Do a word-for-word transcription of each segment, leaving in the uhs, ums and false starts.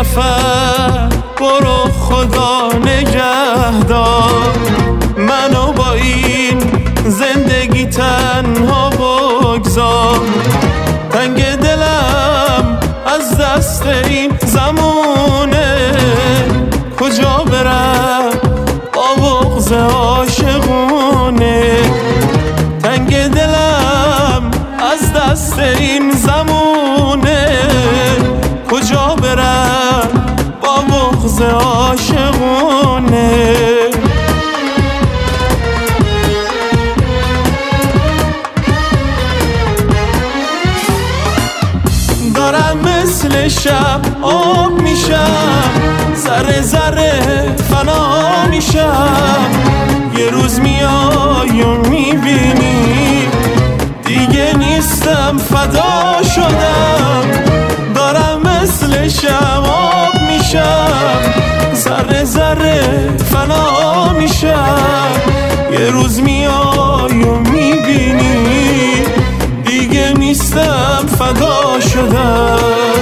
سفر برو خدا نگهدار، منو با این زندگی تنها بگذار. تنگ دلم از دست این زمونه، کجا برم با بغض عاشقونه. تنگ دلم از دست این زمونه، کجا برم با بغض عاشقونه. دارم مثل شب آب میشم، ذره ذره فنا میشم. یه روز میای و میبینی دیگه نیستم، فدا شدم. دارم مثل شب آب میشم، ذره ذره فنا میشم. یه روز میای و میبینی دیگه نیستم، فدا شدم.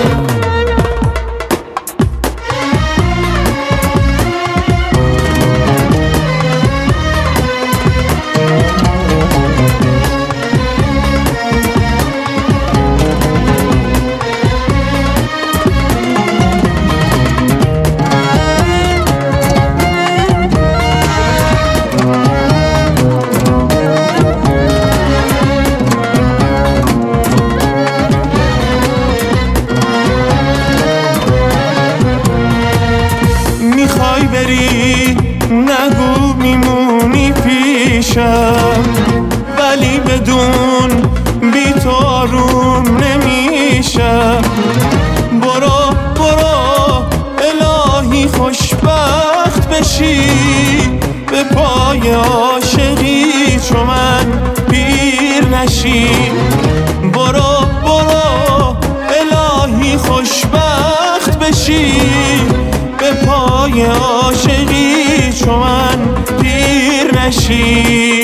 میخوای بری نگو میمونی پیشم، ولی بدون بی تو آروم نمیشم. برو برو الهی خوشبخت بشی، به پای عاشقی چو من پیر نشی. برو برو الهی خوشبخت بشی، به پای عاشقی چو من پیر نشی.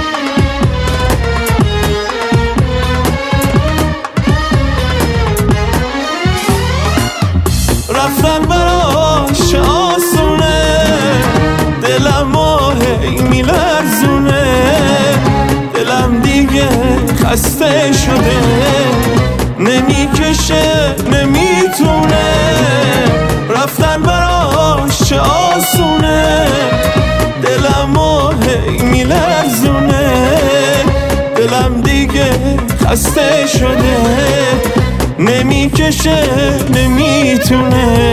رفتن براش آسونه، دلم هی میلرزونه. دلم دیگه خسته شده، نمیکشه نمیتونه. رفتن براش چه آسونه، دلم هی میلرزونه. دلم دیگه خسته شده، نمیکشه نمیتونه.